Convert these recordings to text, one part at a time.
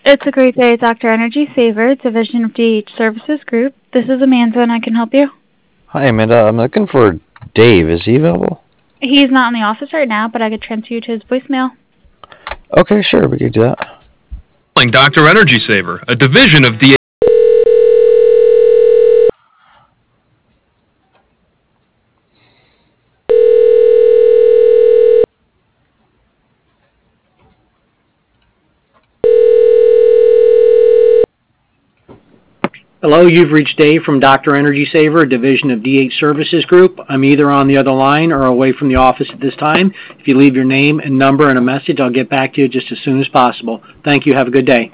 It's a great day, Dr. Energy Saver, division of DH Services Group. This is Amanda, and I can help you. Hi, Amanda. I'm looking for Dave. Is he available? He's not in the office right now, but I could transfer you to his voicemail. Okay, sure. We could do that. Dr. Energy Saver, a division of DH. Hello, you've reached Dave from Dr. Energy Saver, a division of DH Services Group. I'm either on the other line or away from the office at this time. If you leave your name and number and a message, I'll get back to you just as soon as possible. Thank you. Have a good day.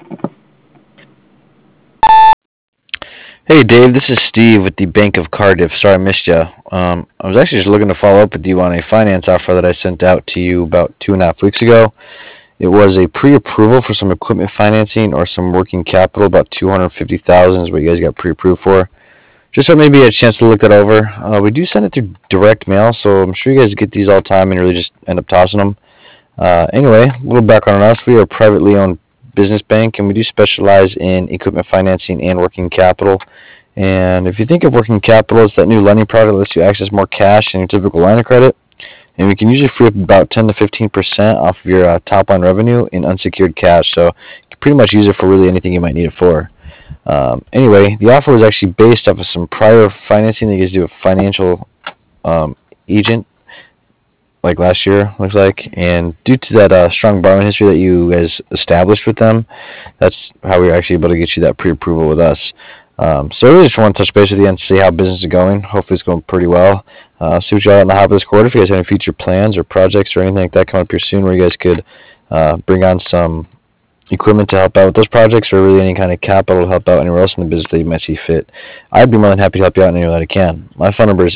Hey, Dave. This is Steve with the Bank of Cardiff. Sorry I missed you. I was actually just looking to follow up with you on a finance offer that I sent out to you about 2.5 weeks ago. It was a pre-approval for some equipment financing or some working capital. About $250,000 is what you guys got pre-approved for. Just so maybe a chance to look that over. We do send it through direct mail, so I'm sure you guys get these all the time and really just end up tossing them. Anyway, a little background on us. We are a privately owned business bank, and we do specialize in equipment financing and working capital. And if you think of working capital, it's that new lending product that lets you access more cash than your typical line of credit. And we can usually free up about 10 to 15% off of your top line revenue in unsecured cash. So you can pretty much use it for really anything you might need it for. Anyway, the offer was actually based off of some prior financing that you guys do a financial agent like last year, looks like. And due to that strong borrowing history that you guys established with them, that's how we were actually able to get you that pre-approval with us. So I really just want to touch base with you and see how business is going. Hopefully it's going pretty well. See what you got on the hop of this quarter. If you guys have any future plans or projects or anything like that coming up here soon where you guys could bring on some equipment to help out with those projects or really any kind of capital to help out anywhere else in the business that you might see fit, I'd be more than happy to help you out anywhere that I can. My phone number is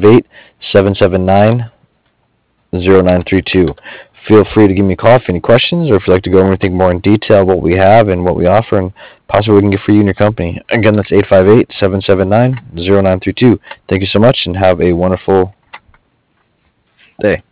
858-779-0932. Feel free to give me a call if you have any questions or if you'd like to go over anything more in detail what we have and what we offer and possibly what we can get for you and your company. Again, that's 858-779-0932. Thank you so much and have a wonderful day.